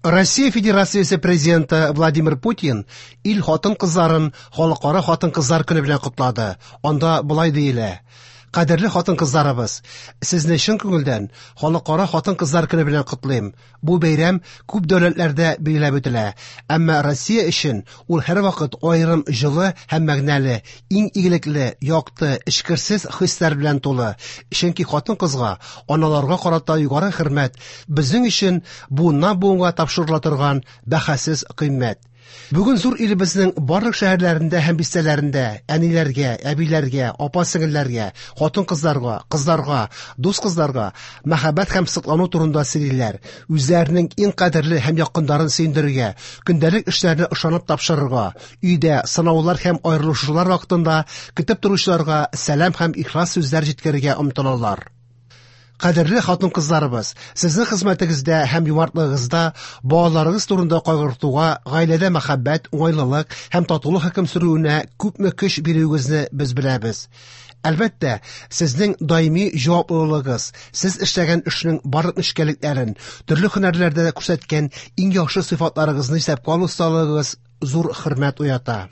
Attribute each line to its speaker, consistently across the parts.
Speaker 1: Россия Федерациясе президенты Владимир Путин ил хатын-кызларын Халыкара хатын-кызлар көне белән котлады. Анда булай диелә: Кадерле хатын-кызларыбыз, сезне чын күңелдән Халыкара хатын-кызлар көне белән котлыйм. Бу бәйрәм күп дәүләтләрдә билгеләп үтелә, әмма Россия өчен ул һәрвакыт аерым җылы һәм мәгънәле, иң игелекле, якты, эчкерсез хисләр белән тулы. Чөнки хатын-кызга, аналарга карата югары хөрмәт безнең өчен буыннан-буынга тапшырыла торган бәһасез кыйммәт. Бүген зур илебезнең барлык шәһәрләрендә һәм бистәләрендә әниләргә, әбиләргә, апа-сеңелләргә, хатын-кызларга, кызларга, дус-кызларга мәхәббәт һәм сыклану турында сөйлиләр. Үзләренең иң кадерле һәм якыннарын сөендерергә, көндәлек эшләрне ышанып тапшырырга, өйдә сынаулар һәм аерылышулар вакытында көтеп торучыларга сәлам һәм ихлас сүзләр җиткерергә омтылалар. Кадерле хатын-кызларыбыз, сезнең хезмәтегездә һәм юмартлыгызда балаларыгыз турында кайгыртуга, гаиләдә мәхәббәт, уңайлылык һәм татулык хөкем сөрүенә күпме көч бирүегезне без беләбез. Әлбәттә, сезнең даими җаваплылыгыз, сез эшләгән эшнең барлык нечкәлекләрен, төрле һөнәрләрдә күрсәткән иң яхшы сыйфатларыгызны исәпкә алу осталыгыз зур хөрмәт уята.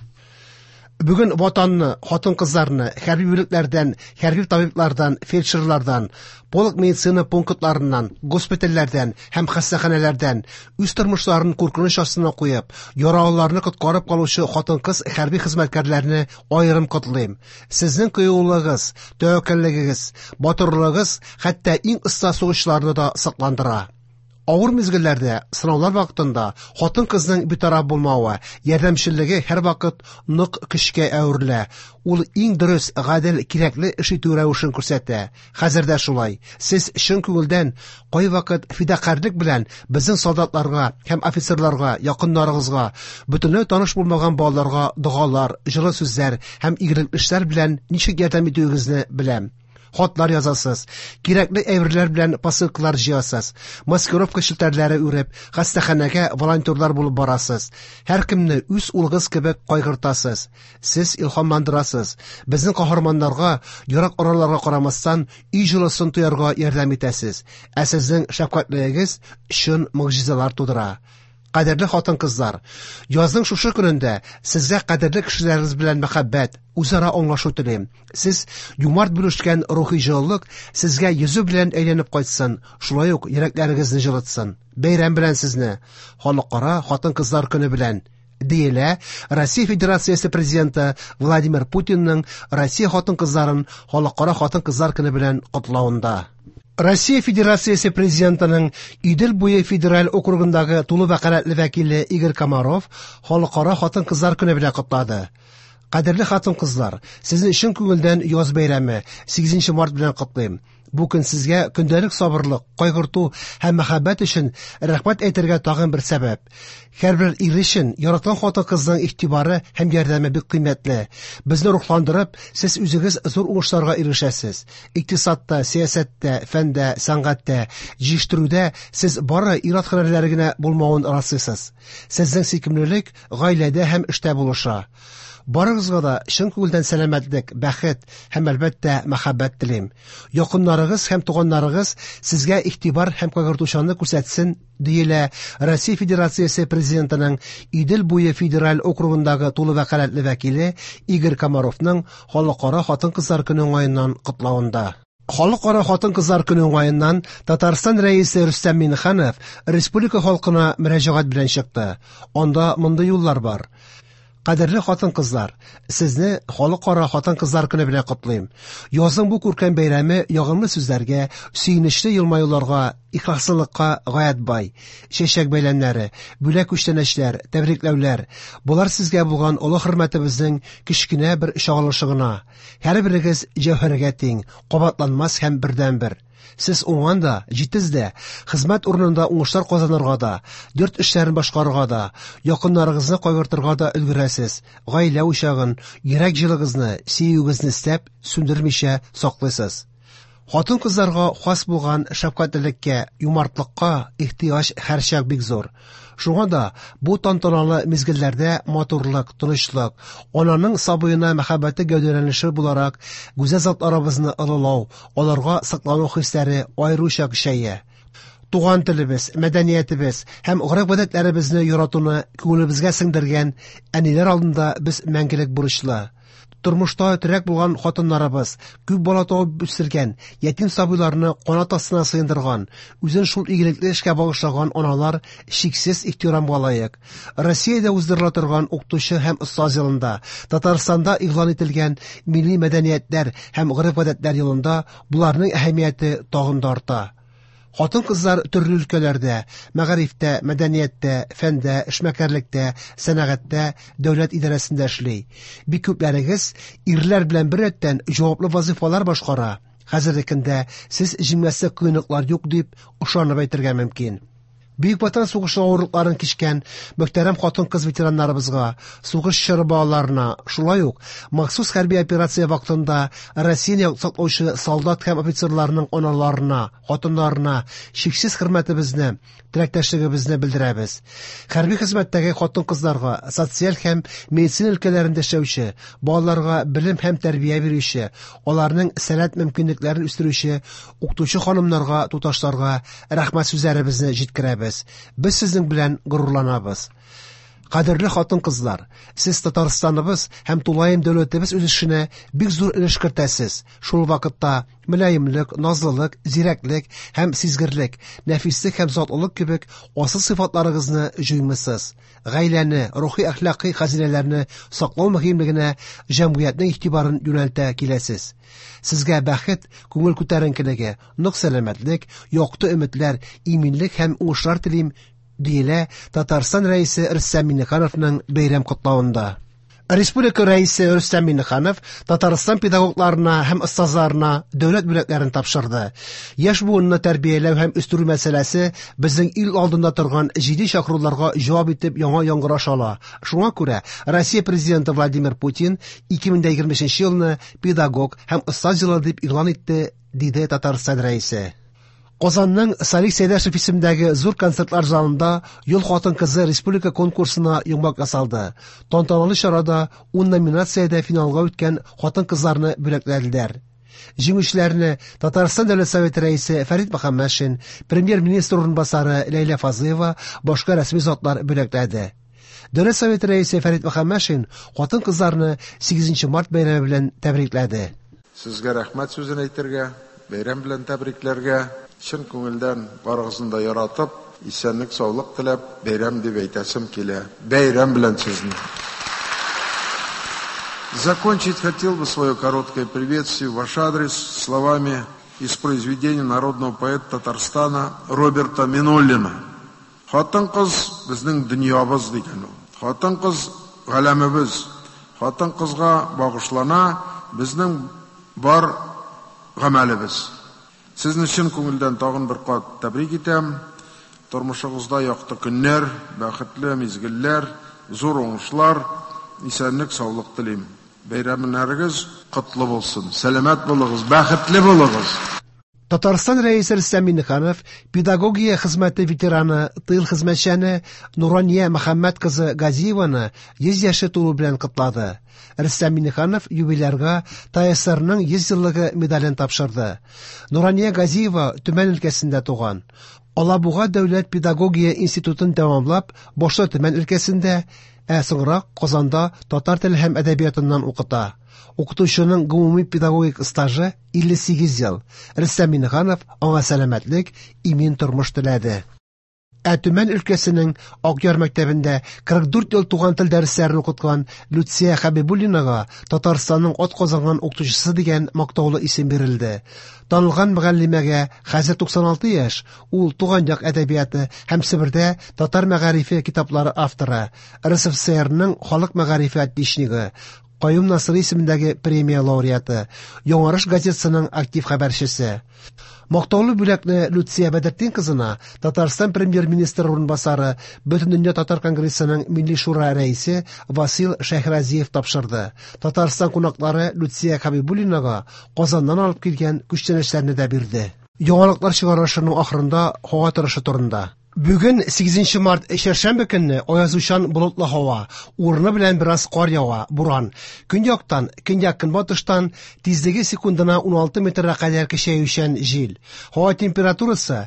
Speaker 1: Бүген ватанны, хатын-кызларны хәрби бүлекләрдән, хәрби табиблардан, фельдшерлардан, полк медицина пунктларыннан, госпитальләрдән һәм хастаханәләрдән үз тормышларын куркыныч астына куеп, яралыларны коткарып калучы хатын-кыз хәрби хезмәткәрләрне аерым котлыйм. Сезнең кыюлыгыгыз, тәвәккәллегегез, батырлыгыгыз хәтта иң оста сугышларны да сакландыра. Авыр мизгелләрдә, сынаулар вакытында хатын-кызның битараф булмавы, ярдәмчеллеге һәрвакыт нык көчкә әверелә. Ул иң дөрес, гадел, кирәкле эш итү рәвешен күрсәтә. Хәзер дә шулай. Сез чын күңелдән кайвакыт фидакарлык белән безнең солдатларга һәм офицерларга, якыннарыгызга, бөтенләй таныш булмаган балаларга дугалар, җылы сүзләр һәм игелекле эшләр белән ничек ярдәм итүегезне беләм. Хатлар язасыз, кирәкле әйберләр белән посылкалар җыясыз, маскировка челтәрләре үреп, хастаханәгә волонтерлар булып барасыз. Һәркемне үз улыгыз кебек кайгыртасыз. Сез илһамландырасыз. Безнең каһарманнарга, ярак араларга карамастан, өй җылысын тоярга ярдәм итәсез. Ә сезнең шәфкатьлегегез чын мөгъҗизалар тудыра. Кадерле хатын-кызлар, язның шушы көнендә сезгә кадерле кешеләрегез белән мәхәббәт, үзара аңлашу телим. Сез юмарт бүлешкән рухи җылылык сезгә йөзү белән әйләнеп кайтсын, шулай ук йөрәкләрегезне җылытсын. Бәйрәм белән сезне, Халыкара хатын-кызлар көне белән, диелә Россия Федерациясе президенты Владимир Путинның Россия хатын-кызларын Халыкара хатын-кызлар көне белән котлавында. Россия Федерациясе президентының Идел буе федераль округындагы тулы вәкаләтле вәкиле Игорь Комаров Халыкара хатын-кызлар көне белән котлады. Кадерле хатын-кызлар, сезне чын күңелдән яз бәйрәме 8 март белән котлыйм. Бу көн сезгә көндәлек сабырлык, кайгырту һәм мәхәббәт өчен рәхмәт әйтергә тагын бер сәбәп. Һәрбер ир өчен яраткан хатын-кызның игътибары һәм ярдәме бик кыйммәтле. Безне рухландырып, сез үзегез зур уңышларга ирешәсез. Икътисадта, сәясәттә, фәндә, сәнгатьтә, җиштирүдә сез бары ират хөрмәтләре генә булмавын расыйсыз. Сезнең сөйкемлелек гаиләдә һәм эштә булыша. Барыгызга да чын күңелдән сәламәтлек, бәхет һәм әлбәттә мәхәббәт телим. Якыннарыгыз һәм туганнарыгыз сезгә игътибар һәм кайгыртучанлык күрсәтсен, диелә Россия Федерациясе президентының Идел буе федераль округындагы тулы вәкаләтле вәкиле Игорь Комаровның Халыкара хатын-кызлар көне уңаеннан котлавында. Халыкара хатын-кызлар көне уңаеннан Татарстан рәисе Рөстәм Миңнеханов республика халкына мөрәҗәгать белән чыкты. Анда мондый юллар бар. Кадерле хатын-кызлар, сезне Халыкара хатын-кызлар көне белән котлыйм. Язның бу күркәм бәйрәме ягымлы сүзләргә, сөенечле елмаюларга, ихласлыкка гаять бай. Чәчәк бәйләмнәре, бүләк күчтәнәчләр, тәбрикләүләр, булар сезгә булган олы хөрмәтебезнең кечкенә бер чагылышы гына. Һәрберегез җәүһәргә тиң, кабатланмас һәм бердән-бер. Сез уңган да, җитез дә, хезмәт урынында уңышлар казанырга да, йорт эшләрен башкарырга да, якыннарыгызны кайгыртырга да өлгерәсез. Гаилә учагын, йөрәк җылыгызны, сөюегезне истәп, сүндермичә саклыйсыз. Хатын-кызларга хас булган шәфкатьлеккә, юмартлыкка ихтыяҗ һәрчак бик зур. Шуңа да бу тантаналы мизгелләрдә матурлык, тынычлык, ананың сабыена мәхәббәте гәүдәләнеше буларак гүзәл затларыбызны ылылау, аларга саклану хисләре аеруча көчәя. туган телебез, мәдәниятебез һәм гореф-гадәтләребезне яратуны күңелебезгә сеңдергән әниләр алдында без мәңгелек бурычлы. Тормышта терәк булган хатыннарыбыз, күп бала табып үстергән, ятим сабыйларны канат астына сыендырган, үзен шул игелекле эшкә багышлаган аналар шиксез ихтирамга лаек. Россиядә уздырыла торган укытучы һәм остаз елында, Татарстанда игълан ителгән милли мәдәниятләр һәм гореф-гадәтләр елында буларның әһәмияте тагын да арта. Хатын-кызлар төрле өлкәләрдә, мәгарифтә, мәдәнияттә, фәндә, эшмәкәрлектә, сәнәгатьтә, дәүләт идарәсендә эшли. Бик күпләрегез ирләр белән бер рәттән җаваплы вазифалар башкара. Хәзерге көндә сез җиңмәсе кыенлыклар юк дип ышанып әйтергә мөмкин. Бөек Ватан сугышы авырлыкларын кичкән мөхтәрәм хатын-кыз ветераннарыбызга, сугыш чоры балаларына, шулай ук махсус хәрби операция вакытында Россия саклаучы солдат һәм офицерларның аналарына, хатыннарына шиксез хөрмәтебезне, теләктәшлегебезне белдерәбез. Хәрби хезмәттәге хатын-кызларга, социаль һәм медицина өлкәләрендә эшләүче, балаларга белем һәм тәрбия бирүче, аларның сәләт мөмкинлекләрен үстерүче укытучы ханымнарга, туташларга рәхмәт сүзләребезне җиткерәбез. Без сезнең белән горурланабыз. Кадерле хатын-кызлар, сез Татарстаныбыз һәм тулаем дәүләтебез үсешенә бик зур өлеш кертәсез. Шул вакытта мөлаемлек, назлылык, зирәклек һәм сизгерлек, нәфислек һәм затлылык кебек асыл сыйфатларыгызны җыймысыз. Гаиләне, рухи әхлакый хәзинәләрне саклау мөһимлегенә җәмгыятьнең игътибарын юнәлтә киләсез. Сезгә бәхет, күңел күтәренкелеге, нык сәламәтлек, якты өметләр, иминлек һәм уңышлар телим, диелә Татарстан рәисе Рөстәм Миңнехановның бәйрәм котлавында. Республика рәисе Рөстәм Миңнеханов Татарстан педагогларына һәм остазларына дәүләт бүләкләрен тапшырды. Яшь буынны тәрбияләү һәм үстерү мәсьәләсе безнең ил алдында торган җитди чакыруларга җавап итеп яңа яңгыраш ала. Шуңа күрә Россия президенты Владимир Путин 2023 елны педагог һәм остаз елы дип игълан итте, диде Татарстан рәисе. Казанның Салих Сәйдәшев исемендәге зур концертлар залында Юл хатын-кызы республика конкурсына йомгак ясалды. Тантаналы чарада 10 номинациядә финалга үткән хатын-кызларны бүләкләделәр. Җиңүчеләрне Татарстан Дәүләт Советы рәисе Фәрит Мөхәммәтшин, премьер-министр урынбасары Ләйлә Фазыева, башка рәсми затлар бүләкләде. Дәүләт Советы рәисе Фәрит Мөхәммәтшин хатын-кызларны 8 март бәйрәме белән тәбрикләде.
Speaker 2: Сезгә рәхмәт сүзен әйтергә, бәйрәм белән тәбрикләргә, чын күңелдән барыгызны да яратып, исәнлек, саулык теләп, бәйрәм дип әйтәсем килә. Бәйрәм белән сезне. Закончить хотел бы свое короткое приветствие в ваш адрес словами из произведения народного поэта Татарстана Роберта Минуллина. Хатын-кыз безнең дөньябыз дигән ул. Хатын-кыз галәмебез. Хатын-кызга багышлана безнең бар гамәлебез. Сезне чын күңелдән тагын бер кат тәбрик итәм. Тормышыгызда якты көннәр, бәхетле мизгелләр, зур уңышлар, исәнлек, саулык телим. Бәйрәмнәрегез котлы булсын. Сәламәт булыгыз, бәхетле булыгыз.
Speaker 1: Татарстан рәисе Рөстәм Миңнеханов педагогия хезмәте ветераны, тыл хезмәтчәне Нурания Мөхәммәд кызы Газиеваны 100 яше тулу белән котлады. Рөстәм Миңнеханов юбилярга ТСРның 100 еллыгы медален тапшырды. Нурания Газиева Төмән өлкәсендә туган. Алабуга дәүләт педагогия институтын тәмамлап, башта Төмән өлкәсендә, соңрак Казанда татар теле һәм әдәбиятыннан укыта. Укытучының гомуми педагогик стажы 58 ел. Рөстәм Миңнеханов аңа сәламәтлек, имин тормыш теләде. Төмән өлкәсенең Акъяр мәктәбендә 44 ел туган тел дәресләрен укыткан Люция Хәбибуллинага Татарстанның атказанган укытучысы дигән мактаулы исем бирелде. Танылган мөгаллимәгә хәзер 96 яшь, ул туган як әдәбияты һәм Себердә татар мәгарифе китаплары авторы, РСФСРның халык мәгарифе отличнигы, Каюм Насыр исемендәге премия лауреаты, Яңарыш газетасының актив хәбәрчесе. Мактаулы бүләкне Люция Бәдертдин кызына Татарстан премьер-министры урынбасары, Бөтендөнья татар конгрессының милли шура рәисе Васил Шәһразиев тапшырды. Татарстан кунаклары Люция Хәбибуллинага Казаннан алып килгән күчтәнәчләрне дә бирде. Яңалыклар чыгарышының ахырында һава торышы турында. Бүген 8 март чәршәмбе көнне аязучан болытлы һава, урыны белән бераз кар ява, буран. Көньяктан, көнбатыштан тизлеге секундына 16 метрга кадәр көчәючән җил. Һава температурасы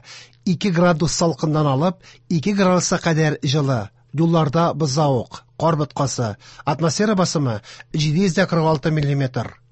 Speaker 1: 2 градус салкыннан алып 2 градуска кадәр җылы. Юлларда бозауык, кар боткасы, атмосфера басымы 746 мм.